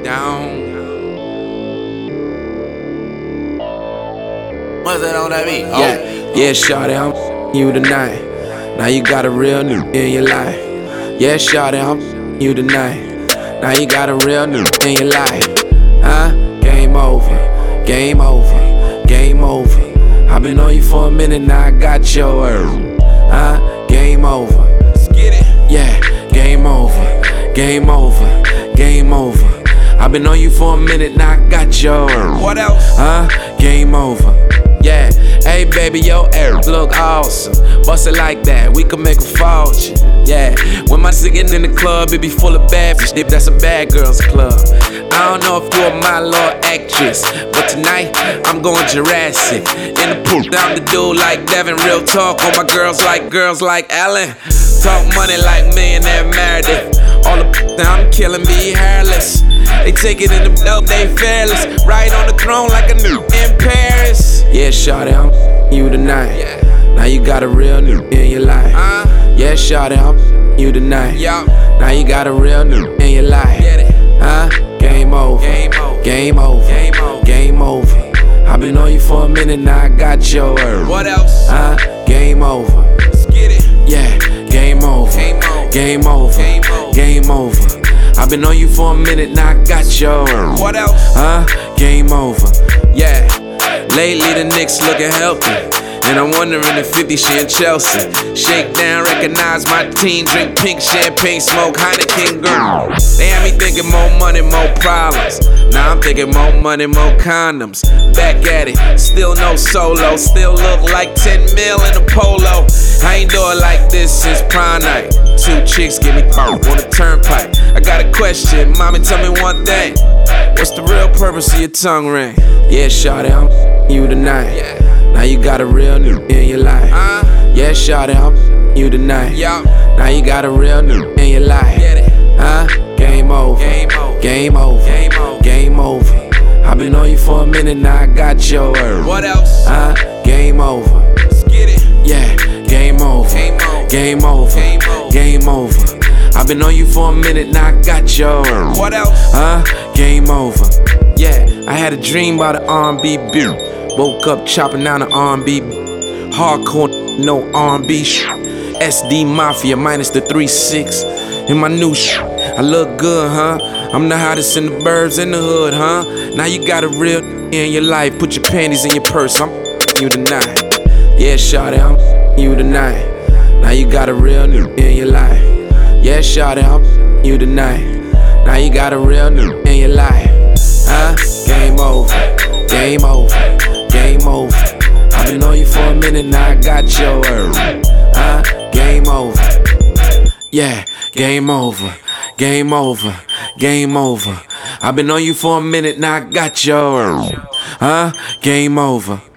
What's that on that beat? Yeah, shawty, I'm you tonight. Now you got a real new in your life. Yeah, shawty, I'm you tonight. Now you got a real new in your life. Game over, game over, game over. I've been on you for a minute, now I got your game over. Let's get it. Yeah, game over, game over, game over. I've been on you for a minute, now I got your What else? game over. Yeah, hey baby, your air look awesome. Bust it like that, we could make a fortune. Yeah, when my singing in the club, it be full of bad bitch. That's a bad girls club. I don't know if you're my little actress, but tonight I'm going Jurassic. In the pool, down the dude like Devin. Real talk on my girls like Ellen. Talk money like millionaire Meredith. All the I'm killing be hairless. They take it in the dope, they fearless. Right on the throne like a new in Paris. Yeah, shawty, I'm you tonight. Now you got a real new in your life. Yeah, shawty, I'm you tonight. Now you got a real new in your life. Game over, Game over. game over, Game over. game over. I've been on you for a minute, now I got your What else? game over. Let's get it. Yeah, game over, Game over. game over, Game over. game over. I've been on you for a minute, now I got your What else? game over. Yeah, lately the Knicks looking healthy, and I'm wondering if 50 she in Chelsea. Shake down, recognize my team, drink pink champagne, smoke Heineken, girl. They had me thinking more money, more problems. Now I'm thinking more money, more condoms. Back at it, still no solo, still look like 10 mil in a polo. I ain't do it like this since prom night. 2 chicks give me on the turnpike. I got a question, mommy, tell me one thing. What's the real purpose of your tongue ring? Yeah, shawty, I'm you tonight. Now you got a real new in your life. Yeah, shawty, I'm you tonight. Now you got a real new in your life. Game over, Game over. game over, Game over. game over. I've been on you for a minute, now I got your What else? game over. Let's get it. Yeah, game over, Game over. game over, Game over. game over. I've been on you for a minute, now I got your What else? game over. Yeah, I had a dream about an R&B beat. Woke up chopping down an R&B. Hardcore, no R&B shit. SD Mafia minus the 3-6. In my new shit, I look good, huh? I'm the hottest in the burbs in the hood, huh? Now you got a real in your life. Put your panties in your purse, I'm you tonight. Yeah, shawty, I'm you tonight. Now you got a real new in your life. Yeah, shawty, I'm you tonight. Now you got a real new in your life. Game over, game over, game over. I've been on you for a minute, now I got your game over. Yeah, game over, game over, game over. I've been on you for a minute, now I got your game over.